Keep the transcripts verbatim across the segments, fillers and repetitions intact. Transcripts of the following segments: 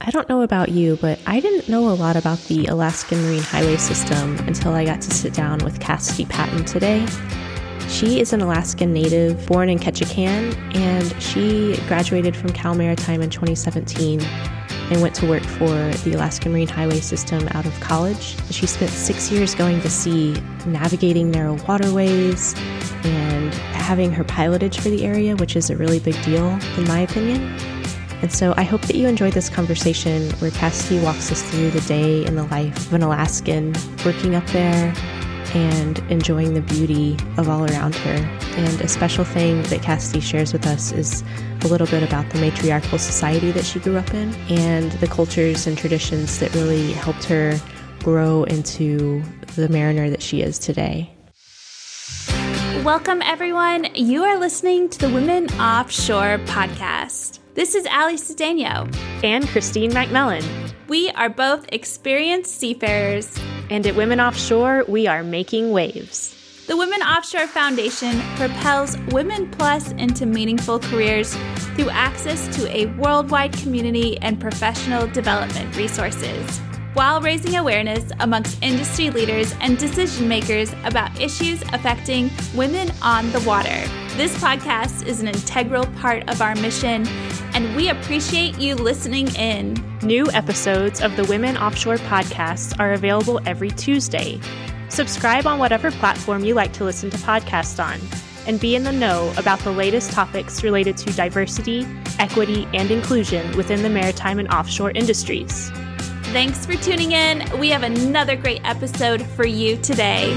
I don't know about you, but I didn't know a lot about the Alaskan Marine Highway System until I got to sit down with Cassidy Patton today. She is an Alaskan native born in Ketchikan, and she graduated from Cal Maritime in twenty seventeen and went to work for the Alaskan Marine Highway System out of college. She spent six years going to sea, navigating narrow waterways, and having her pilotage for the area, which is a really big deal, in my opinion. And so I hope that you enjoyed this conversation where Cassidy walks us through the day in the life of an Alaskan working up there and enjoying the beauty of all around her. And a special thing that Cassidy shares with us is a little bit about the matriarchal society that she grew up in and the cultures and traditions that really helped her grow into the mariner that she is today. Welcome, everyone. You are listening to the Women Offshore podcast. This is Ali Cedeno. And Christine McMillan. We are both experienced seafarers. And at Women Offshore, we are making waves. The Women Offshore Foundation propels Women Plus into meaningful careers through access to a worldwide community and professional development resources, while raising awareness amongst industry leaders and decision makers about issues affecting women on the water. This podcast is an integral part of our mission, and we appreciate you listening in. New episodes of the Women Offshore podcast are available every Tuesday. Subscribe on whatever platform you like to listen to podcasts on, and be in the know about the latest topics related to diversity, equity, and inclusion within the maritime and offshore industries. Thanks for tuning in. We have another great episode for you today.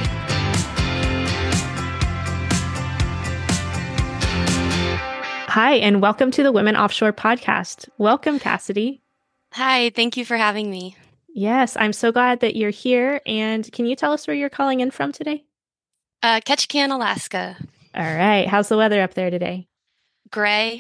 Hi, and welcome to the Women Offshore podcast. Welcome, Cassidy. Hi, thank you for having me. Yes, I'm so glad that you're here. And can you tell us where you're calling in from today? Uh, Ketchikan, Alaska. All right. How's the weather up there today? Gray.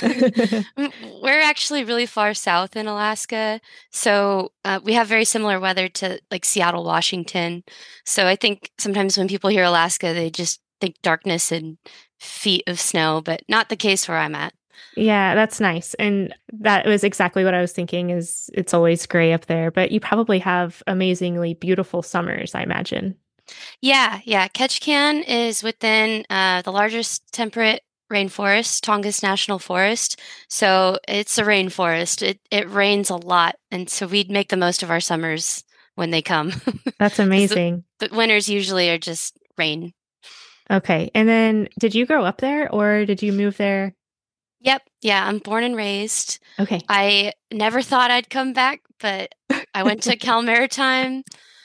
We're actually really far south in Alaska, so uh, we have very similar weather to like Seattle, Washington. So I think sometimes when people hear Alaska, they just think darkness and feet of snow, but not the case where I'm at. Yeah, that's nice. And that was exactly what I was thinking is it's always gray up there, but you probably have amazingly beautiful summers, I imagine. Yeah, yeah. Ketchikan is within uh, the largest temperate rainforest, Tongass National Forest. So it's a rainforest. It it rains a lot. And so we'd make the most of our summers when they come. That's amazing. The, the winters usually are just rain. Okay. And then did you grow up there or did you move there? Yep. Yeah. I'm born and raised. Okay. I never thought I'd come back, but I went to Cal Maritime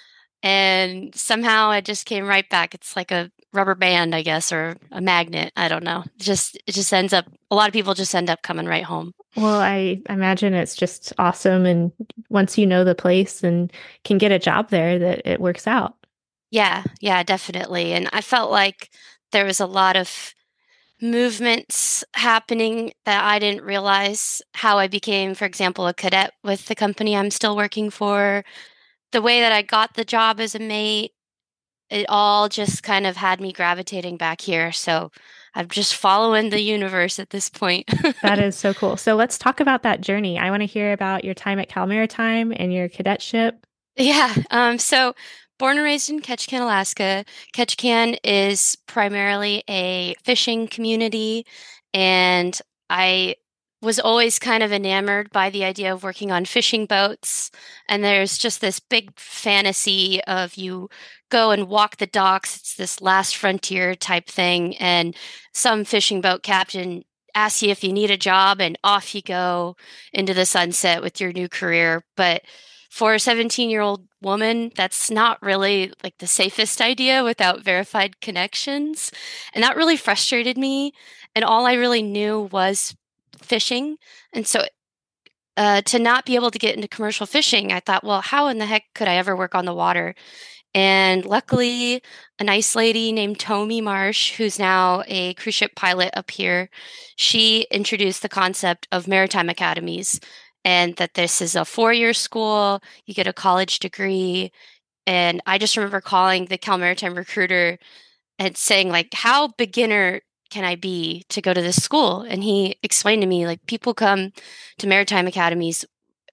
and somehow I just came right back. It's like a rubber band, I guess, or a magnet. I don't know. It just it just ends up, a lot of people just end up coming right home. Well, I imagine it's just awesome. And once you know the place and can get a job there, that it works out. Yeah, yeah, definitely. And I felt like there was a lot of movements happening that I didn't realize how I became, for example, a cadet with the company I'm still working for. The way that I got the job as a mate, it all just kind of had me gravitating back here. So I'm just following the universe at this point. That is so cool. So let's talk about that journey. I want to hear about your time at Cal Maritime and your cadetship. Yeah. Um, so born and raised in Ketchikan, Alaska. Ketchikan is primarily a fishing community, and I was always kind of enamored by the idea of working on fishing boats. And there's just this big fantasy of you go and walk the docks. It's this last frontier type thing. And some fishing boat captain asks you if you need a job, and off you go into the sunset with your new career. But for a seventeen-year-old woman, that's not really like the safest idea without verified connections. And that really frustrated me. And all I really knew was fishing. And so uh, to not be able to get into commercial fishing, I thought, well, how in the heck could I ever work on the water? And luckily, a nice lady named Tomi Marsh, who's now a cruise ship pilot up here, she introduced the concept of maritime academies, and that this is a four-year school, you get a college degree. And I just remember calling the Cal Maritime recruiter and saying, like, how beginner can I be to go to this school? And he explained to me, like, people come to maritime academies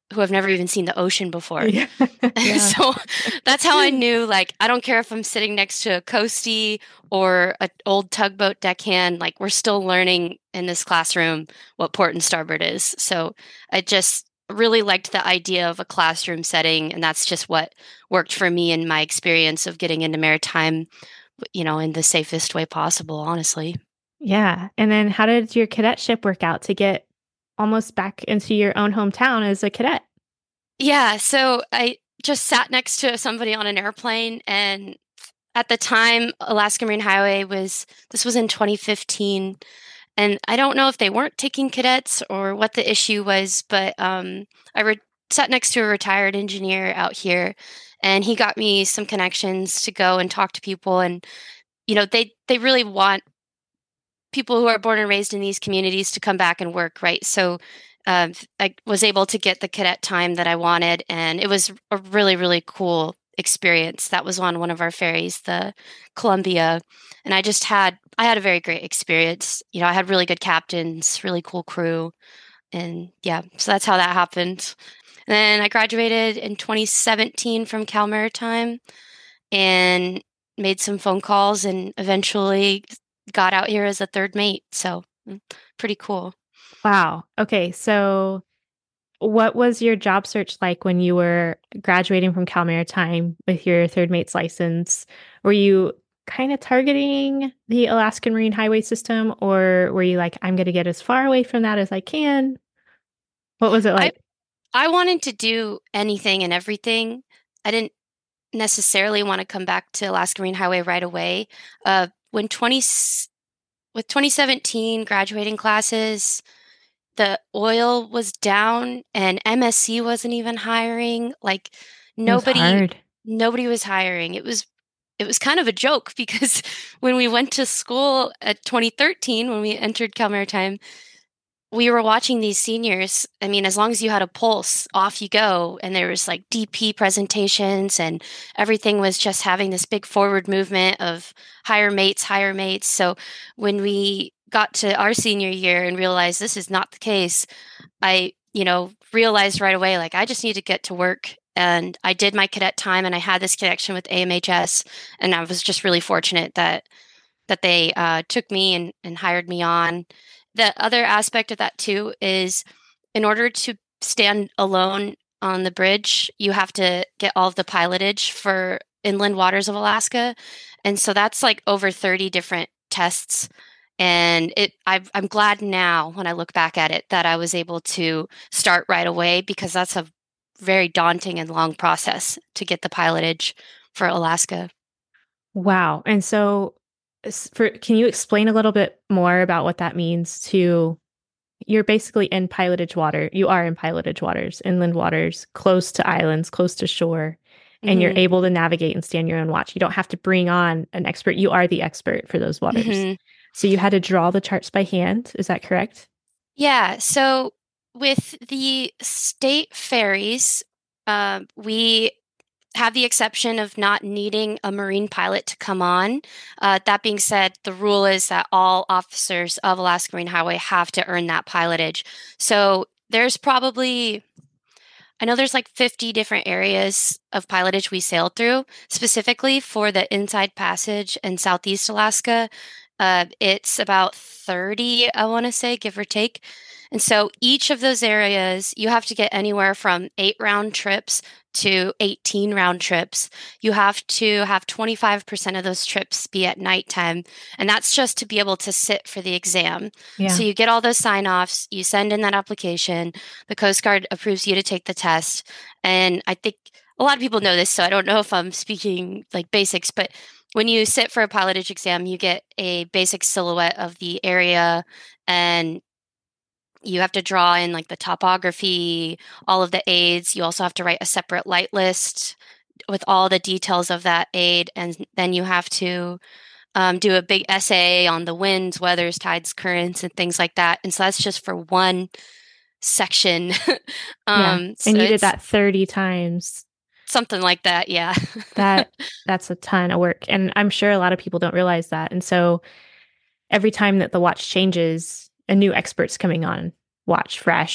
who have never even seen the ocean before. Yeah. And so that's how I knew, like, I don't care if I'm sitting next to a coastie or an old tugboat deckhand, like, we're still learning in this classroom what port and starboard is. So I just really liked the idea of a classroom setting, and that's just what worked for me in my experience of getting into maritime, you know, in the safest way possible, honestly. Yeah. And then how did your cadetship work out to get almost back into your own hometown as a cadet? Yeah, so I just sat next to somebody on an airplane, and at the time, Alaska Marine Highway was, this was in twenty fifteen, and I don't know if they weren't taking cadets or what the issue was, but um, I re- sat next to a retired engineer out here, and he got me some connections to go and talk to people, and you know, they they really want people who are born and raised in these communities to come back and work, right? So uh, I was able to get the cadet time that I wanted, and it was a really, really cool experience. That was on one of our ferries, the Columbia, and I just had I had a very great experience. You know, I had really good captains, really cool crew, and yeah, so that's how that happened. And then I graduated in twenty seventeen from Cal Maritime and made some phone calls and eventually got out here as a third mate. So mm, pretty cool. Wow. Okay. So what was your job search like when you were graduating from Cal Maritime with your third mate's license? Were you kind of targeting the Alaskan Marine Highway system, or were you like, I'm going to get as far away from that as I can? What was it I, like? I wanted to do anything and everything. I didn't necessarily want to come back to Alaska Marine Highway right away. Uh, when twenty with twenty seventeen graduating classes, the oil was down and M S C wasn't even hiring. Like It was nobody hard. nobody was hiring. It was it was kind of a joke because when we went to school at twenty thirteen, when we entered Cal Maritime, we were watching these seniors. I mean, as long as you had a pulse, off you go. And there was like D P presentations, and everything was just having this big forward movement of higher mates, higher mates. So when we got to our senior year and realized this is not the case, I, you know, realized right away, like, I just need to get to work. And I did my cadet time, and I had this connection with A M H S. And I was just really fortunate that that they uh, took me and, and hired me on. The other aspect of that too is, in order to stand alone on the bridge, you have to get all of the pilotage for inland waters of Alaska. And so that's like over thirty different tests. And it, I've, I'm glad now when I look back at it that I was able to start right away, because that's a very daunting and long process to get the pilotage for Alaska. Wow. And so s- for can you explain a little bit more about what that means to you're basically in pilotage water. You are in pilotage waters, inland waters, close to islands, close to shore, and you're Mm-hmm. able to navigate and stand your own watch. You don't have to bring on an expert. You are the expert for those waters. Mm-hmm. So you had to draw the charts by hand. Is that correct? Yeah. So with the state ferries, uh, we have the exception of not needing a Marine pilot to come on. Uh, that being said, the rule is that all officers of Alaska Marine Highway have to earn that pilotage. So there's probably, I know there's like fifty different areas of pilotage we sailed through, specifically for the Inside Passage in Southeast Alaska. Uh, it's about thirty, I want to say, give or take. And so each of those areas, you have to get anywhere from eight round trips to eighteen round trips. You have to have twenty-five percent of those trips be at nighttime. And that's just to be able to sit for the exam. Yeah. So you get all those sign offs, you send in that application, the Coast Guard approves you to take the test. And I think a lot of people know this, so I don't know if I'm speaking like basics, but when you sit for a pilotage exam, you get a basic silhouette of the area, and you have to draw in like the topography, all of the aids. You also have to write a separate light list with all the details of that aid. And then you have to um, do a big essay on the winds, weathers, tides, currents, and things like that. And so that's just for one section. Yeah. um, so And you did it's that thirty times. something like that. Yeah. That that's a ton of work. And I'm sure a lot of people don't realize that. And so every time that the watch changes, a new expert's coming on watch fresh.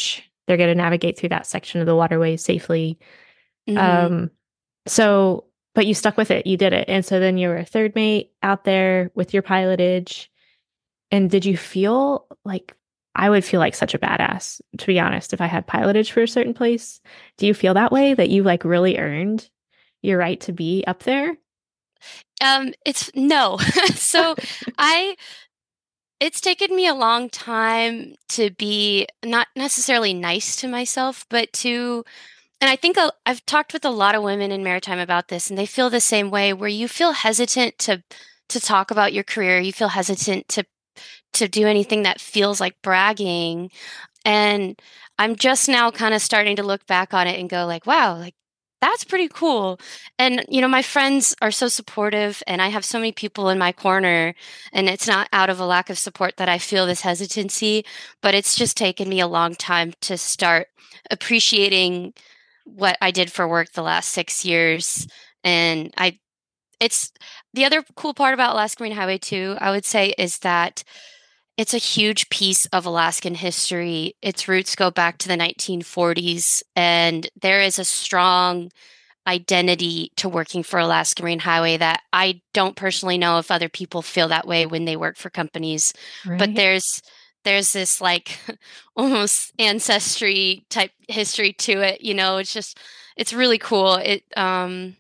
they're going to navigate through that section of the waterway safely. Mm-hmm. Um, so, but you stuck with it, you did it. And so then you were a third mate out there with your pilotage. And did you feel like, I would feel like such a badass, to be honest, if I had pilotage for a certain place. Do you feel that way, that you like really earned your right to be up there? Um, it's no. So I it's taken me a long time to be not necessarily nice to myself, but to and I think a- I've talked with a lot of women in maritime about this, and they feel the same way, where you feel hesitant to to talk about your career. You feel hesitant to to do anything that feels like bragging. And I'm just now kind of starting to look back on it and go like, wow, like that's pretty cool. And you know, my friends are so supportive and I have so many people in my corner, and it's not out of a lack of support that I feel this hesitancy, but it's just taken me a long time to start appreciating what I did for work the last six years. And I it's the other cool part about Alaska Marine Highway two, I would say, is that it's a huge piece of Alaskan history. Its roots go back to the nineteen forties, and there is a strong identity to working for Alaska Marine Highway that I don't personally know if other people feel that way when they work for companies. But Right. there's there's this like almost ancestry type history to it. You know, it's just it's really cool. It um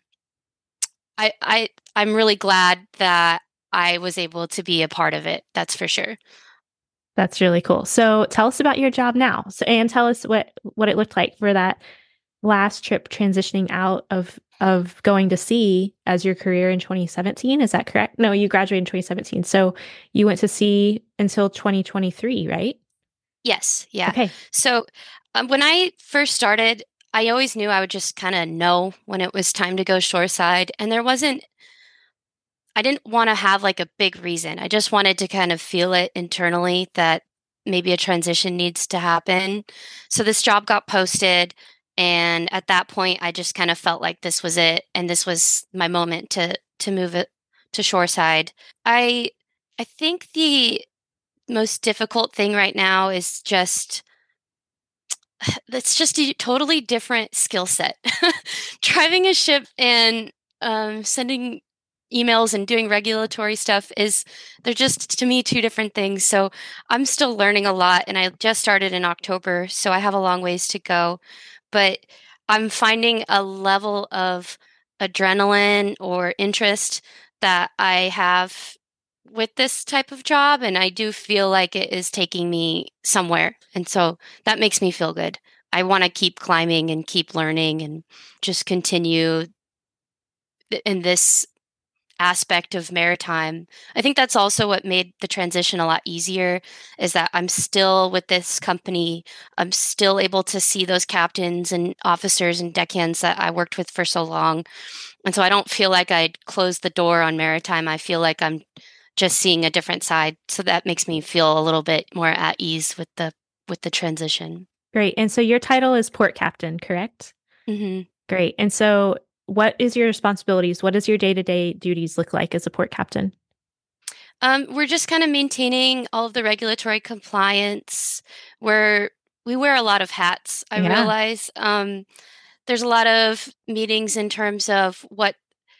I I I'm really glad that I was able to be a part of it. That's for sure. That's really cool. So tell us about your job now. So, and tell us what what it looked like for that last trip transitioning out of of going to sea as your career in twenty seventeen. Is that correct? No, you graduated in twenty seventeen. So you went to sea until twenty twenty-three, right? Yes, yeah. Okay. So um, when I first started, I always knew I would just kind of know when it was time to go shoreside. And there wasn't, I didn't want to have like a big reason. I just wanted to kind of feel it internally that maybe a transition needs to happen. So this job got posted. And at that point, I just kind of felt like this was it. And this was my moment to, to move it to shoreside. I, I think the most difficult thing right now is just that's just a totally different skill set. Driving a ship and um, sending emails and doing regulatory stuff is they're just to me two different things. So I'm still learning a lot, and I just started in October, so I have a long ways to go. But I'm finding a level of adrenaline or interest that I have with this type of job, and I do feel like it is taking me somewhere. And so that makes me feel good. I want to keep climbing and keep learning and just continue th- in this aspect of maritime. I think that's also what made the transition a lot easier is that I'm still with this company. I'm still able to see those captains and officers and deckhands that I worked with for so long. And so I don't feel like I'd closed the door on maritime. I feel like I'm just seeing a different side. So that makes me feel a little bit more at ease with the with the transition. Great. And so your title is port captain, correct? Hmm. Great. And so what is your responsibilities? What does your day-to-day duties look like as a port captain? Um, we're just kind of maintaining all of the regulatory compliance. Where we wear a lot of hats. I Yeah. realize um, there's a lot of meetings in terms of what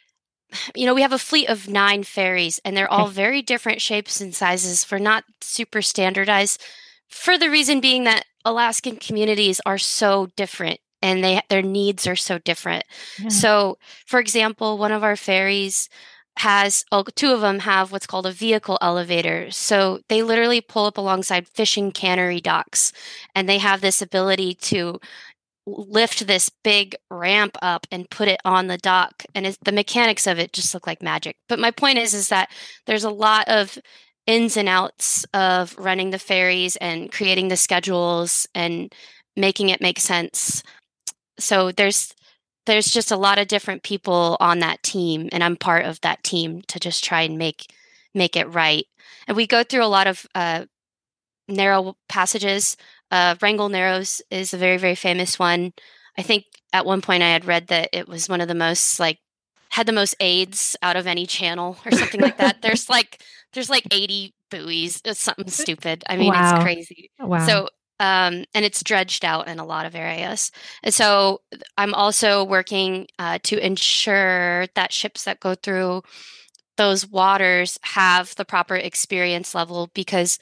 you know. We have a fleet of nine ferries, and they're all Okay. very different shapes and sizes. We're not super standardized, for the reason being that Alaskan communities are so different and they their needs are so different. Yeah. So, for example, one of our ferries has oh, two of them have what's called a vehicle elevator. So they literally pull up alongside fishing cannery docks, and they have this ability to lift this big ramp up and put it on the dock, and it's, the mechanics of it just look like magic. But my point is is that there's a lot of ins and outs of running the ferries and creating the schedules and making it make sense. So there's there's just a lot of different people on that team, and I'm part of that team to just try and make make it right. And we go through a lot of uh, narrow passages. Uh, Wrangell Narrows is a very, very famous one. I think at one point I had read that it was one of the most like had the most aids out of any channel or something like that. There's like there's like eighty buoys. It's something stupid. I mean, it's Wow. crazy. Wow. So Um, and it's dredged out in a lot of areas. And so I'm also working uh, to ensure that ships that go through those waters have the proper experience level, because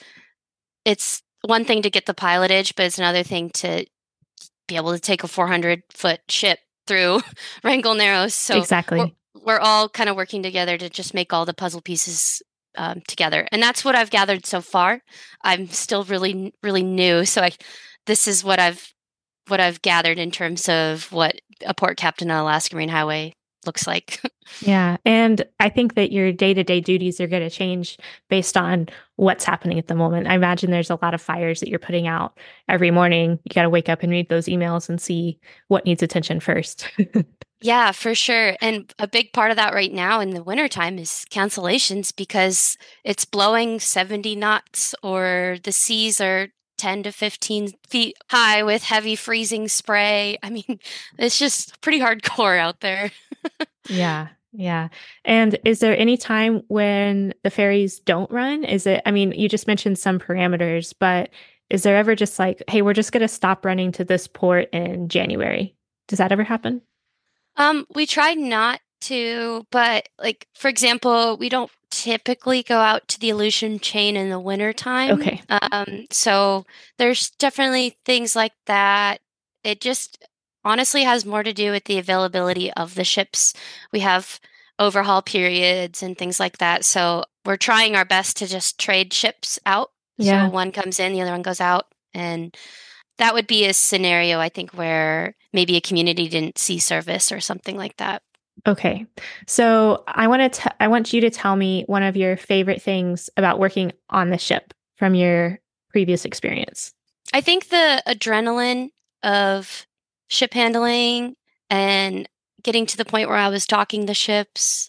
it's one thing to get the pilotage, but it's another thing to be able to take a four hundred foot ship through Wrangell Narrows. So Exactly. we're, we're all kind of working together to just make all the puzzle pieces um, together. And that's what I've gathered so far. I'm still really, really new. So I, this is what I've, what I've gathered in terms of what a port captain on Alaska Marine Highway looks like. Yeah. And I think that your day-to-day duties are going to change based on what's happening at the moment. I imagine there's a lot of fires that you're putting out every morning. You got to wake up and read those emails and see what needs attention first. Yeah, for sure. And a big part of that right now in the wintertime is cancellations, because it's blowing seventy knots or the seas are ten to fifteen feet high with heavy freezing spray. I mean, it's just pretty hardcore out there. Yeah. Yeah. And is there any time when the ferries don't run? Is it, I mean, you just mentioned some parameters, but is there ever just like, hey, we're just going to stop running to this port in January? Does that ever happen? Um, we try not to, but like, for example, we don't typically go out to the Aleutian chain in the wintertime. Okay. Um, so there's definitely things like that. It just honestly has more to do with the availability of the ships. We have overhaul periods and things like that. So we're trying our best to just trade ships out. So Yeah. one comes in, the other one goes out. And that would be a scenario, I think, where maybe a community didn't see service or something like that. Okay. So I want to, I want you to tell me one of your favorite things about working on the ship from your previous experience. I think the adrenaline of ship handling and getting to the point where I was docking the ships.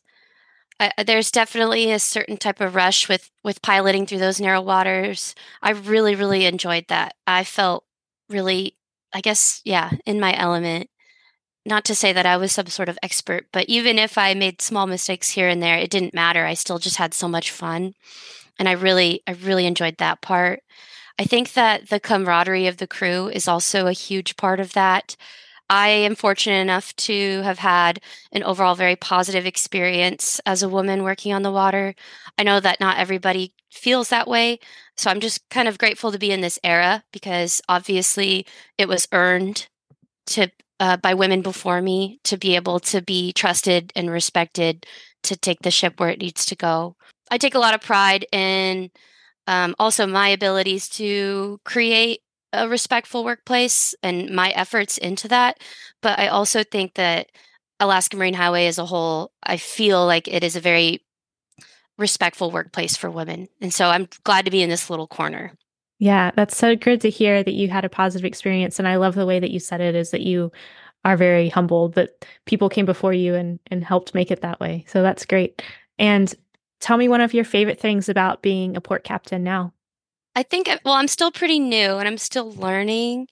I, there's definitely a certain type of rush with, with piloting through those narrow waters. I really, really enjoyed that. I felt really, I guess, yeah, in my element. Not to say that I was some sort of expert, but even if I made small mistakes here and there, it didn't matter. I still just had so much fun. And I really, I really enjoyed that part. I think that the camaraderie of the crew is also a huge part of that. I am fortunate enough to have had an overall very positive experience as a woman working on the water. I know that not everybody feels that way. So I'm just kind of grateful to be in this era, because obviously it was earned to uh, by women before me to be able to be trusted and respected to take the ship where it needs to go. I take a lot of pride in um, also my abilities to create a respectful workplace and my efforts into that. But I also think that Alaska Marine Highway as a whole, I feel like it is a very respectful workplace for women. And so I'm glad to be in this little corner. Yeah, that's so good to hear that you had a positive experience. And I love the way that you said it, is that you are very humbled that people came before you and, and helped make it that way. So that's great. And tell me one of your favorite things about being a port captain now. I think, well, I'm still pretty new and I'm still learning.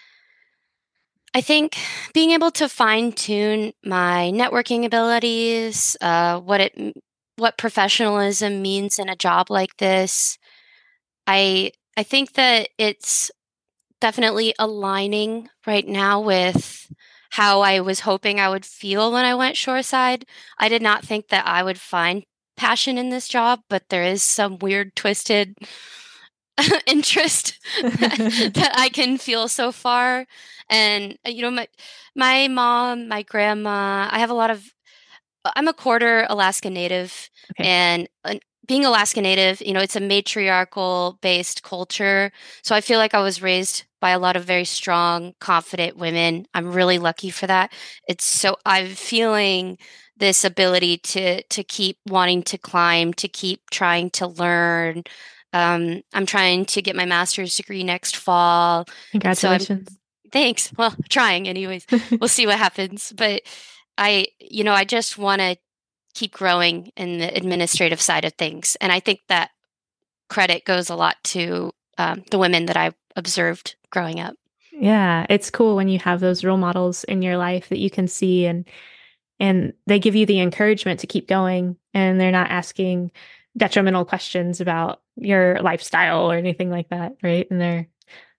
I think being able to fine tune my networking abilities, uh, what it, what professionalism means in a job like this. I, I think that it's definitely aligning right now with how I was hoping I would feel when I went shoreside. I did not think that I would find passion in this job, but there is some weird, twisted interest that, that I can feel so far. And, you know, my, my mom, my grandma, I have a lot of, I'm a quarter Alaska Native. Okay. And uh, being Alaska Native, you know, it's a matriarchal based culture. So I feel like I was raised by a lot of very strong, confident women. I'm really lucky for that. It's so, I'm feeling this ability to to keep wanting to climb, to keep trying to learn. Um, I'm trying to get my master's degree next fall. Congratulations. So thanks. Well, trying anyways. We'll see what happens. But I, you know, I just want to keep growing in the administrative side of things. And I think that credit goes a lot to um, the women that I observed growing up. Yeah, it's cool when you have those role models in your life that you can see, and and they give you the encouragement to keep going, and they're not asking detrimental questions about your lifestyle or anything like that, right? And they're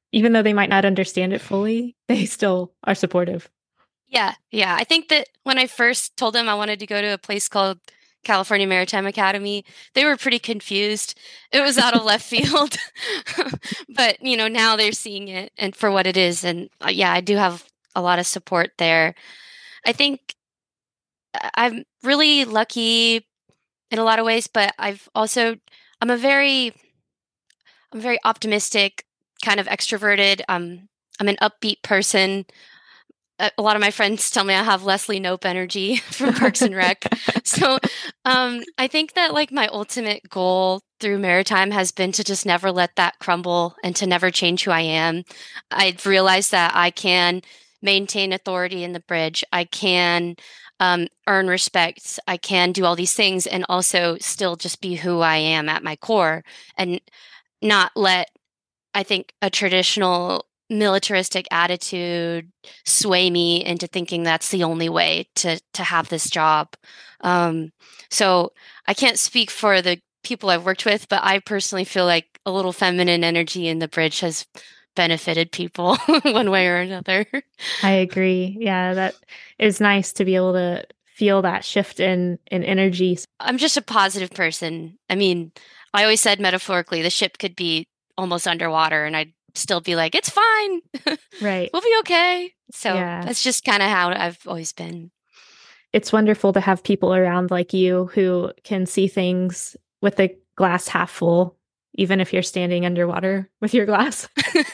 even though they might not understand it fully, they still are supportive. Yeah, yeah. I think that when I first told them I wanted to go to a place called California Maritime Academy, they were pretty confused. It was out of left field. But, you know, now they're seeing it and for what it is. And uh, yeah, I do have a lot of support there. I think I- I'm really lucky in a lot of ways, but I've also I'm a very I'm very optimistic, kind of extroverted. Um, I'm an upbeat person. A a lot of my friends tell me I have Leslie Knope energy from Parks and Rec. So, um, I think that like my ultimate goal through maritime has been to just never let that crumble and to never change who I am. I've realized that I can maintain authority in the bridge. I can um, earn respect. I can do all these things and also still just be who I am at my core and not let, I think, a traditional militaristic attitude sway me into thinking that's the only way to to have this job. Um, so I can't speak for the people I've worked with, but I personally feel like a little feminine energy in the bridge has benefited people one way or another. I agree. Yeah, that is nice to be able to feel that shift in in energy. I'm just a positive person. I mean, I always said metaphorically, the ship could be almost underwater and I'd still be like, it's fine. Right. We'll be okay. So Yeah. that's just kind of how I've always been. It's wonderful to have people around like you who can see things with the glass half full, even if you're standing underwater with your glass.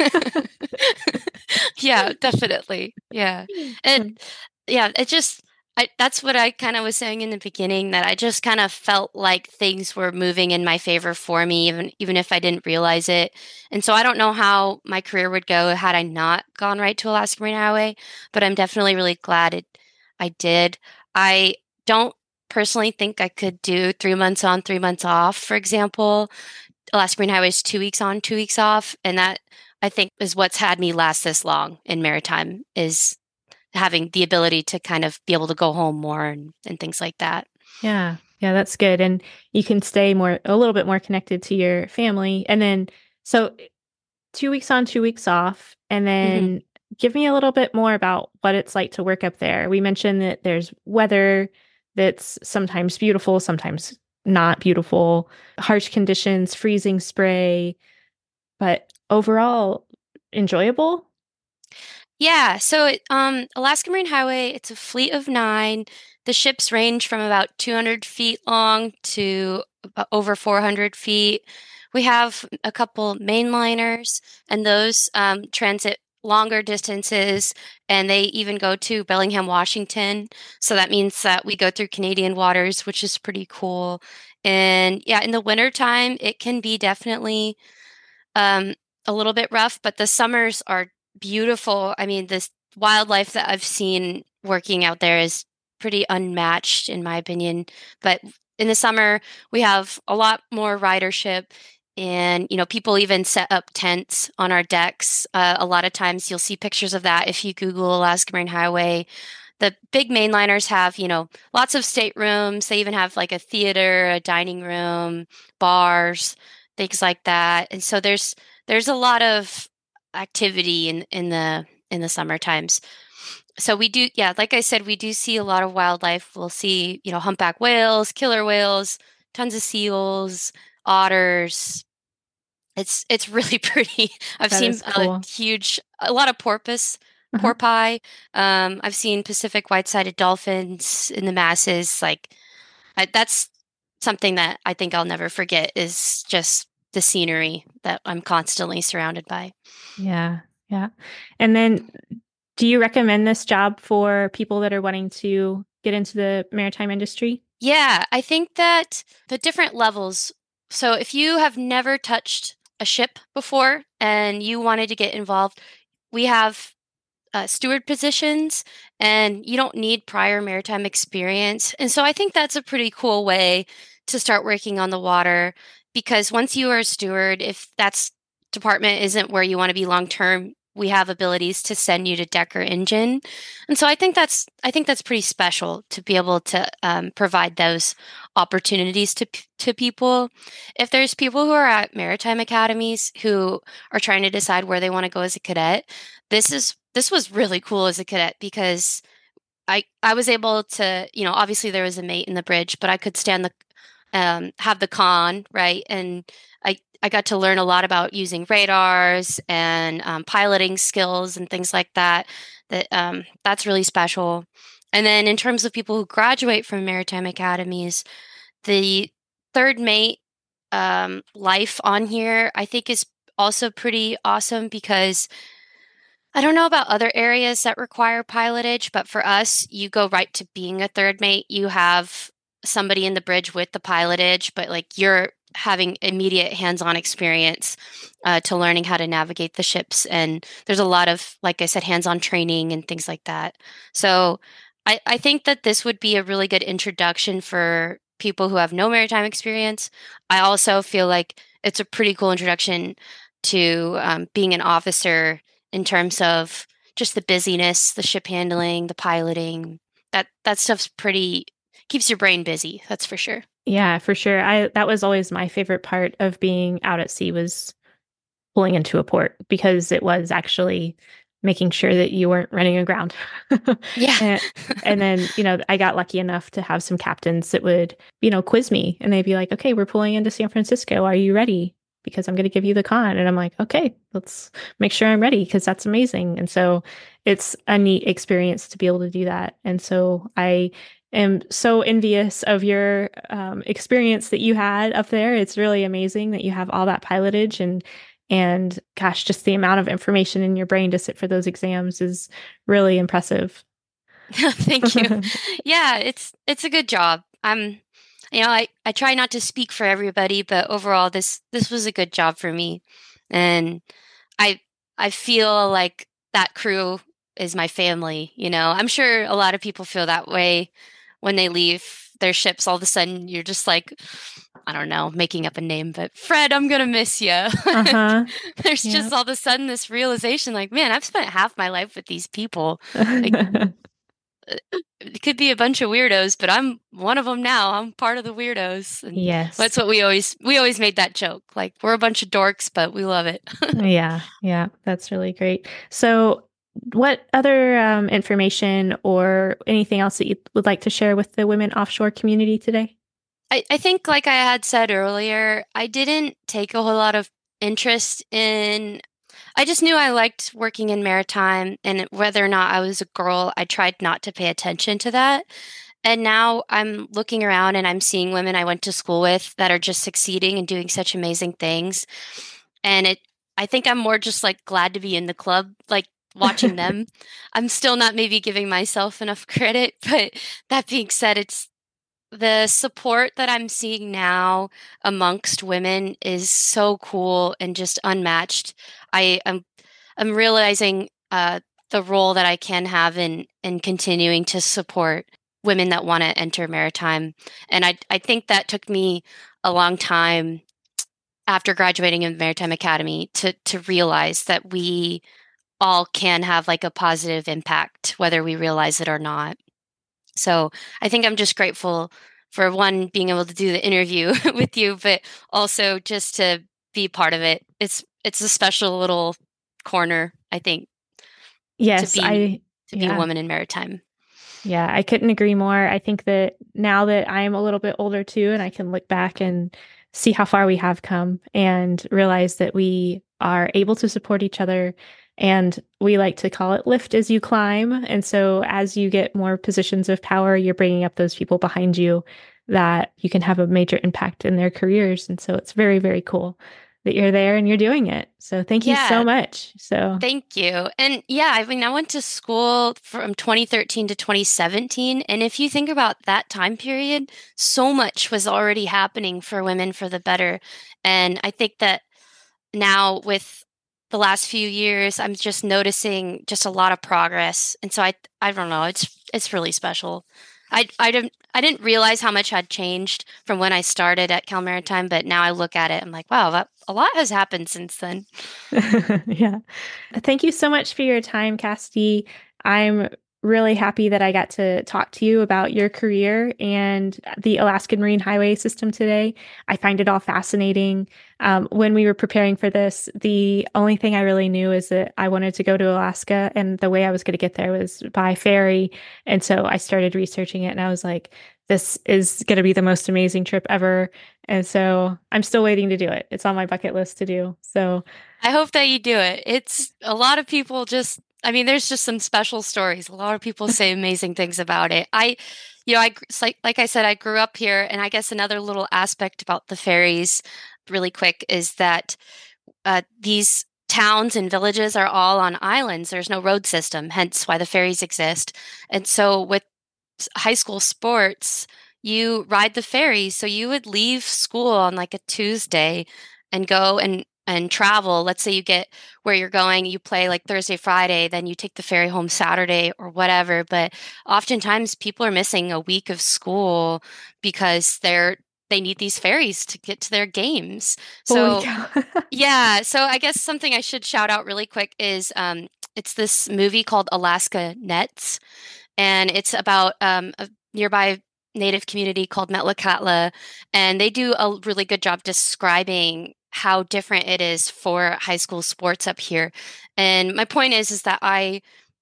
Yeah, definitely. Yeah. And yeah, it just I that's what I kind of was saying in the beginning that I just kind of felt like things were moving in my favor for me even even if I didn't realize it. And so I don't know how my career would go had I not gone right to Alaska Marine Highway, but I'm definitely really glad it I did. I don't personally think I could do three months on, three months off, for example. Alaska Marine Highway is two weeks on, two weeks off, and that I think is what's had me last this long in maritime is having the ability to kind of be able to go home more and, and things like that. Yeah. Yeah, that's good. And you can stay more, a little bit more connected to your family. And then, so two weeks on, two weeks off. And hmm then give me a little bit more about what it's like to work up there. We mentioned that there's weather that's sometimes beautiful, sometimes not beautiful, harsh conditions, freezing spray, but overall enjoyable. Yeah, so it, um, Alaska Marine Highway, it's a fleet of nine. The ships range from about two hundred feet long to about over four hundred feet. We have a couple mainliners, and those um, transit longer distances, and they even go to Bellingham, Washington. So that means that we go through Canadian waters, which is pretty cool. And yeah, in the wintertime, it can be definitely um, a little bit rough, but the summers are beautiful. I mean, this wildlife that I've seen working out there is pretty unmatched, in my opinion. But in the summer, we have a lot more ridership. And, you know, people even set up tents on our decks. Uh, a lot of times you'll see pictures of that if you Google Alaska Marine Highway. The big mainliners have, you know, lots of staterooms. They even have like a theater, a dining room, bars, things like that. And so there's there's a lot of activity in in the in the summer times. So we do, yeah, like I said, we do see a lot of wildlife. We'll see, you know, humpback whales, killer whales, tons of seals, otters. It's it's really pretty. I've That seen is a cool. huge, a lot of porpoise, Uh-huh. porpoise. Um, I've seen Pacific white-sided dolphins in the masses. Like I, that's something that I think I'll never forget is just the scenery that I'm constantly surrounded by. Yeah. Yeah. And then do you recommend this job for people that are wanting to get into the maritime industry? Yeah, I think that the different levels. So if you have never touched a ship before and you wanted to get involved, we have uh, steward positions and you don't need prior maritime experience. And so I think that's a pretty cool way to start working on the water because once you are a steward, if that's department isn't where you want to be long term, we have abilities to send you to deck or engine. And so I think that's I think that's pretty special to be able to um, provide those opportunities to to people. If there's people who are at maritime academies who are trying to decide where they want to go as a cadet, this is this was really cool as a cadet because I I was able to, you know, obviously there was a mate in the bridge, but I could stand the um, have the con, right? And I, I got to learn a lot about using radars and um, piloting skills and things like that. That um, that's really special. And then in terms of people who graduate from maritime academies, the third mate um, life on here, I think, is also pretty awesome because I don't know about other areas that require pilotage, but for us, you go right to being a third mate. You have somebody in the bridge with the pilotage, but like you're having immediate hands-on experience uh, to learning how to navigate the ships. And there's a lot of, like I said, hands-on training and things like that. So I, I think that this would be a really good introduction for people who have no maritime experience. I also feel like it's a pretty cool introduction to um, being an officer in terms of just the busyness, the ship handling, the piloting. That that stuff's pretty keeps your brain busy, that's for sure. Yeah, for sure. I that was always my favorite part of being out at sea was pulling into a port because it was actually making sure that you weren't running aground. Yeah. and, and then, you know, I got lucky enough to have some captains that would, you know, quiz me and they'd be like, okay, we're pulling into San Francisco. Are you ready? Because I'm going to give you the con. And I'm like, okay, let's make sure I'm ready because that's amazing. And so it's a neat experience to be able to do that. And so I am so envious of your um, experience that you had up there. It's really amazing that you have all that pilotage and and gosh, just the amount of information in your brain to sit for those exams is really impressive. Thank you. Yeah, it's it's a good job. I'm you know, I, I try not to speak for everybody, but overall this this was a good job for me. And I I feel like that crew is my family, you know. I'm sure a lot of people feel that way when they leave their ships. All of a sudden you're just like, I don't know, making up a name, but Fred, I'm going to miss you. Uh-huh. There's yep. just all of a sudden this realization like, man, I've spent half my life with these people. Like, it could be a bunch of weirdos, but I'm one of them now. I'm part of the weirdos. And yes. That's what we always, we always made that joke. Like, we're a bunch of dorks, but we love it. Yeah. Yeah. That's really great. So what other um, information or anything else that you would like to share with the women offshore community today? I, I think, like I had said earlier, I didn't take a whole lot of interest in, I just knew I liked working in maritime, and whether or not I was a girl, I tried not to pay attention to that. And now I'm looking around and I'm seeing women I went to school with that are just succeeding and doing such amazing things. And it, I think I'm more just like glad to be in the club, like watching them. I'm still not maybe giving myself enough credit, but that being said, it's the support that I'm seeing now amongst women is so cool and just unmatched. I am I'm, I'm realizing uh, the role that I can have in in continuing to support women that want to enter maritime. And I I think that took me a long time after graduating in Maritime Academy to to realize that we all can have like a positive impact, whether we realize it or not. So I think I'm just grateful for one, being able to do the interview with you, but also just to be part of it. It's it's a special little corner, I think. Yes, to be, I to be yeah. a woman in maritime. Yeah, I couldn't agree more. I think that now that I'm a little bit older too, and I can look back and see how far we have come and realize that we are able to support each other. And we like to call it lift as you climb. And so as you get more positions of power, you're bringing up those people behind you that you can have a major impact in their careers. And so it's very, very cool that you're there and you're doing it. So thank you Yeah. so much. So thank you. And yeah, I mean, I went to school from twenty thirteen to twenty seventeen. And if you think about that time period, so much was already happening for women for the better. And I think that now with the last few years, I'm just noticing just a lot of progress. And so I, I don't know, it's, it's really special. I, I, didn't, I didn't realize how much had changed from when I started at Cal Maritime, but now I look at it, I'm like, wow, that, a lot has happened since then. Yeah. Thank you so much for your time, Cassidy. I'm really happy that I got to talk to you about your career and the Alaskan Marine Highway System today. I find it all fascinating. Um, when we were preparing for this, the only thing I really knew is that I wanted to go to Alaska, and the way I was going to get there was by ferry. And so I started researching it, and I was like, this is going to be the most amazing trip ever. And so I'm still waiting to do it. It's on my bucket list to do. So I hope that you do it. It's a lot of people just, I mean, there's just some special stories. A lot of people say amazing things about it. I, you know, I, like, like I said, I grew up here, and I guess another little aspect about the ferries really quick is that uh, these towns and villages are all on islands. There's no road system, hence why the ferries exist. And so with high school sports, you ride the ferry. So you would leave school on like a Tuesday and go and and travel. Let's say you get where you're going, you play like Thursday, Friday, then you take the ferry home Saturday or whatever. But oftentimes people are missing a week of school because they're they need these ferries to get to their games. So yeah, so I guess something I should shout out really quick is um, it's this movie called Alaska Nets, and it's about um, a nearby Native community called Metlakatla, and they do a really good job describing how different it is for high school sports up here. And my point is, is that I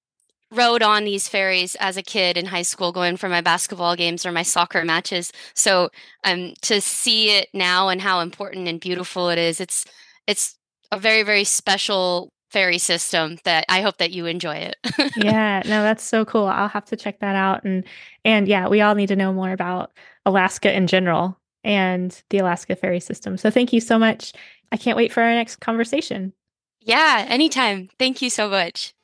rode on these ferries as a kid in high school, going for my basketball games or my soccer matches. So um, to see it now and how important and beautiful it is, it's it's a very, very special ferry system that I hope that you enjoy it. Yeah, no, that's so cool. I'll have to check that out. And and yeah, we all need to know more about Alaska in general and the Alaska ferry system. So thank you so much. I can't wait for our next conversation. Yeah, anytime. Thank you so much.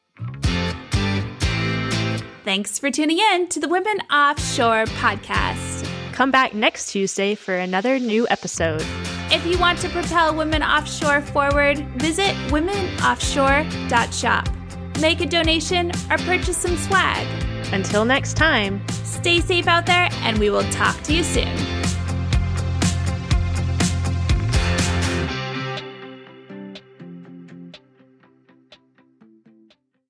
Thanks for tuning in to the Women Offshore podcast. Come back next Tuesday for another new episode. If you want to propel women offshore forward, visit women offshore dot shop. Make a donation or purchase some swag. Until next time, stay safe out there, and we will talk to you soon.